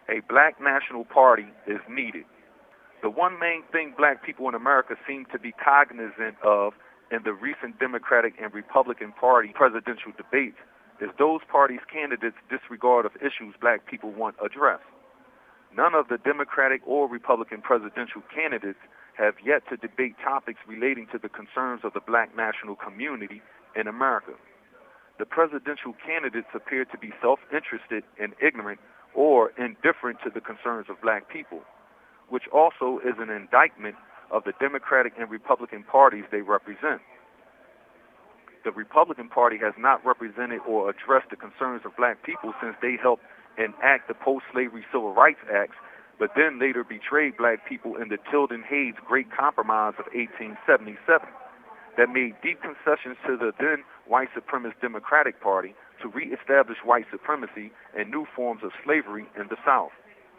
A black national party is needed. The one main thing black people in America seem to be cognizant of in the recent Democratic and Republican Party presidential debates is those parties' candidates' disregard of issues black people want addressed. None of the Democratic or Republican presidential candidates have yet to debate topics relating to the concerns of the black national community in America. The presidential candidates appear to be self-interested and ignorant or indifferent to the concerns of black people, which also is an indictment of the Democratic and Republican parties they represent. The Republican Party has not represented or addressed the concerns of black people since they helped enact the post-slavery Civil Rights Acts, but then later betrayed black people in the Tilden Hayes Great Compromise of 1877 that made deep concessions to the then white supremacist Democratic Party to reestablish white supremacy and new forms of slavery in the South.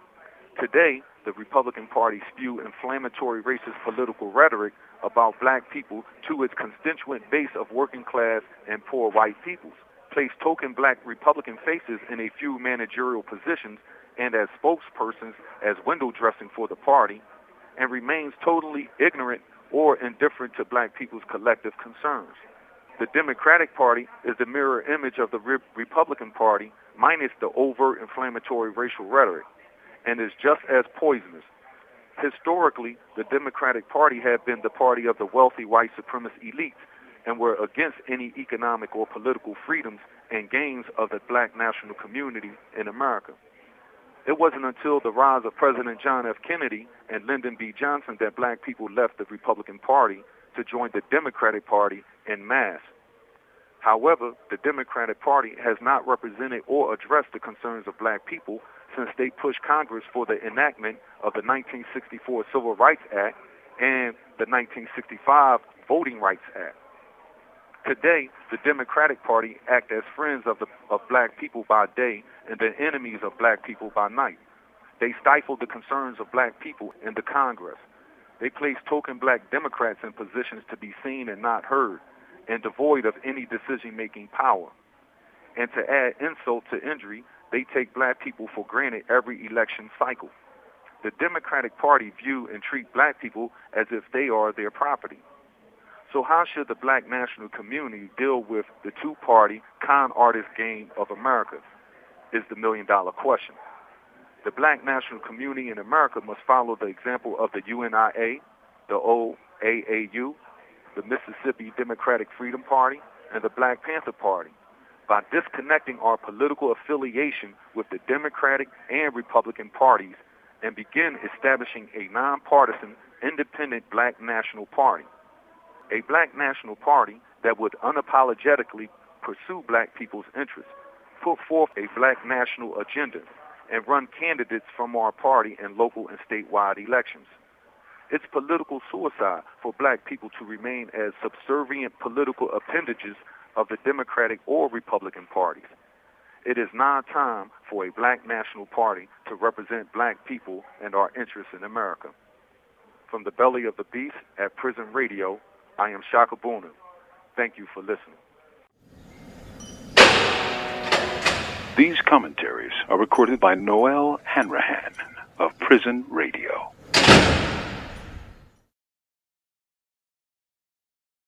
Today, the Republican Party spew inflammatory racist political rhetoric about black people to its constituent base of working class and poor white peoples, place token black Republican faces in a few managerial positions and as spokespersons as window dressing for the party, and remains totally ignorant or indifferent to black people's collective concerns. The Democratic Party is the mirror image of the Republican Party minus the overt inflammatory racial rhetoric, and is just as poisonous. Historically, the Democratic Party had been the party of the wealthy white supremacist elites and were against any economic or political freedoms and gains of the black national community in America. It wasn't until the rise of President John F. Kennedy and Lyndon B. Johnson that black people left the Republican Party to join the Democratic Party en masse. However, the Democratic Party has not represented or addressed the concerns of black people since they pushed Congress for the enactment of the 1964 Civil Rights Act and the 1965 Voting Rights Act. Today, the Democratic Party act as friends of black people by day and the enemies of black people by night. They stifle the concerns of black people in the Congress. They place token black Democrats in positions to be seen and not heard, and devoid of any decision-making power. And to add insult to injury, they take black people for granted every election cycle. The Democratic Party view and treat black people as if they are their property. So how should the black national community deal with the two-party con artist game of America is the million-dollar question. The black national community in America must follow the example of the UNIA, the OAAU, the Mississippi Democratic Freedom Party, and the Black Panther Party by disconnecting our political affiliation with the Democratic and Republican parties and begin establishing a nonpartisan, independent black national party. A black national party that would unapologetically pursue black people's interests, put forth a black national agenda, and run candidates from our party in local and statewide elections. It's political suicide for black people to remain as subservient political appendages of the Democratic or Republican parties. It is now time for a black national party to represent black people and our interests in America. From the belly of the beast at Prison Radio, I am Shaka Booner. Thank you for listening. These commentaries are recorded by Noel Hanrahan of Prison Radio.